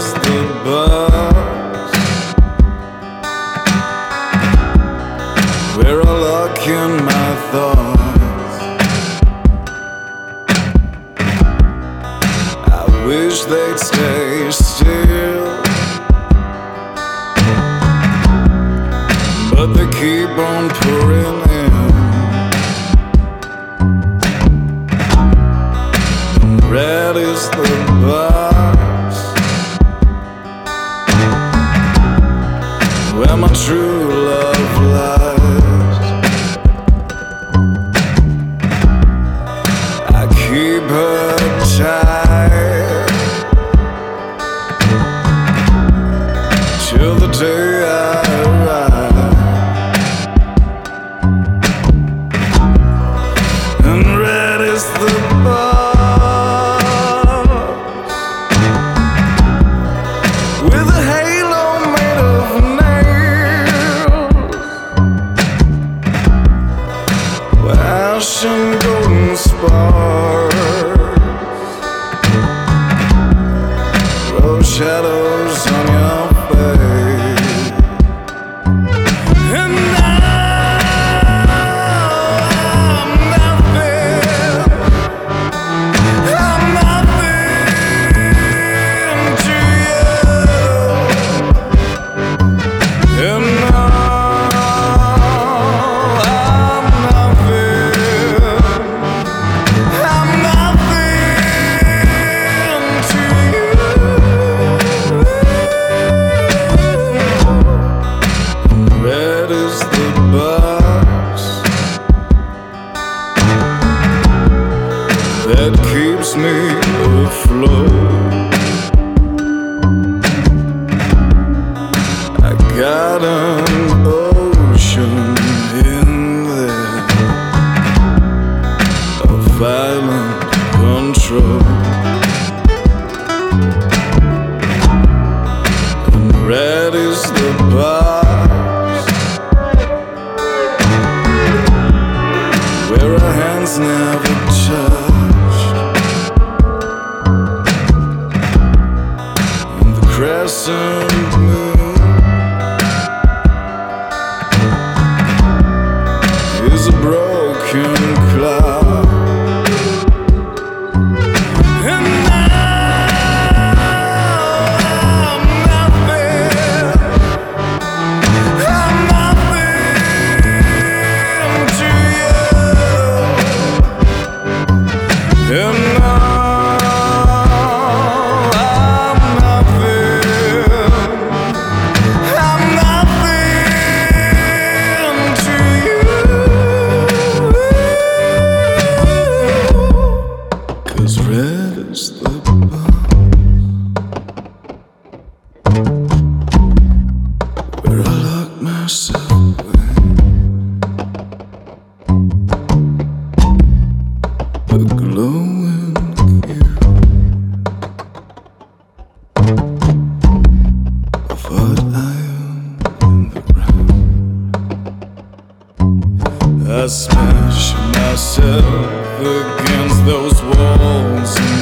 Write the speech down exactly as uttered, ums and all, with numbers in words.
is the bus where I lock in my thoughts. I wish they'd stay still, but they keep on pouring in. Red is the bus where my true love lies. I keep her tight till the day I arrive. And red is the bus with a halo made of nails, where ash and golden sparks throw shadows on your face. And now I'm nothing, I'm nothing to you. And now I'm nothing, I'm nothing to you. Red is the bus that keeps me afloat. I got an ocean in there of violent control. And red is the bus where our hands never touched, and the crescent moon is a broken cloud. And now I'm nothing, I'm nothing to you. And now I'm nothing, I'm nothing to you. 'Cause red is the bus where I lock myself away. The glowing cube of what I am in the ground. I smash myself against those walls.